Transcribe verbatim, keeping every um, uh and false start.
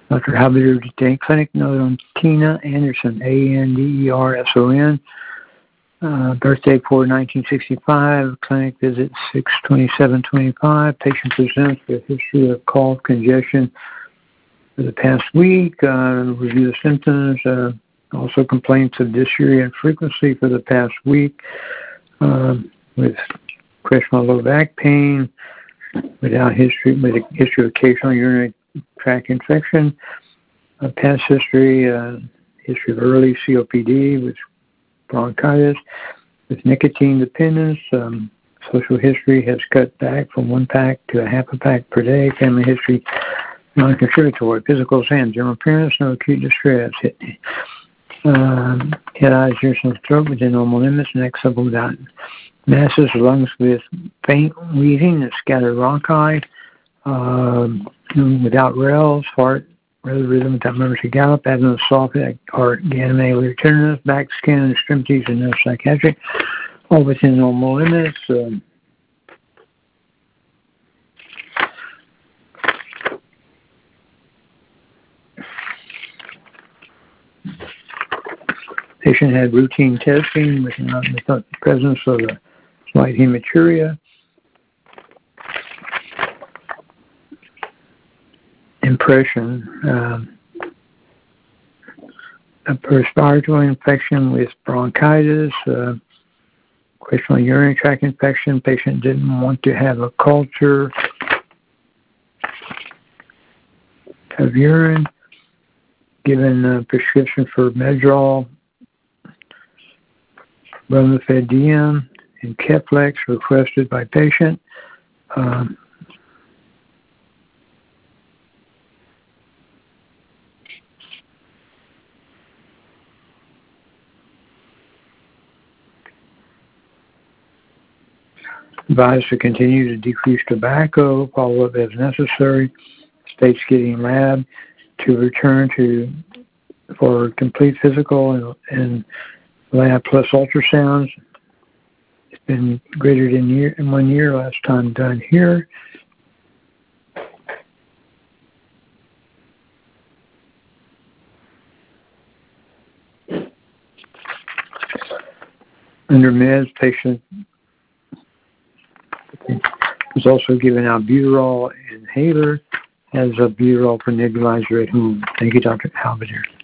Doctor Halbeder Detained Clinic, note on Tina Anderson, A N D E R S O N. Uh, birthday four nineteen sixty-five, clinic visit six twenty-seven twenty-five. Patient presents with history of cough, congestion for the past week. Uh, review the symptoms. Uh, also complaints of dysuria and frequency for the past week uh, with questionable low back pain, without history, with a history of occasional urinary tract infection. Uh, past history, uh, history of early C O P D with bronchitis, with nicotine dependence. Um, social history has cut back from one pack to a half a pack per day. Family history, non-contributory. Physical exam, general appearance, no acute distress. Hit, um, head, eyes, ears, and throat within normal limits. Next up without masses, lungs with faint wheezing and scattered bronchi, um, without rales, heart, rhythm without members of gallop, abdomen soft, heart, ganomelia, tenderness, back, skin, and extremities, and no psychiatric, all within normal limits. Um, patient had routine testing without the presence of a slight hematuria. Impression, um, a respiratory infection with bronchitis, uh, questionable urinary tract infection. Patient didn't want to have a culture of urine. Given a prescription for Medrol, bromophendium, and Keflex requested by patient. Um, Advised to continue to decrease tobacco, follow up as necessary. States getting lab to return to for complete physical and, and lab plus ultrasounds. It's been greater than year in one year last time done here. Under meds, patient was also given albuterol inhaler as a albuterol for nebulizer at home. Thank you, Doctor Halbeder.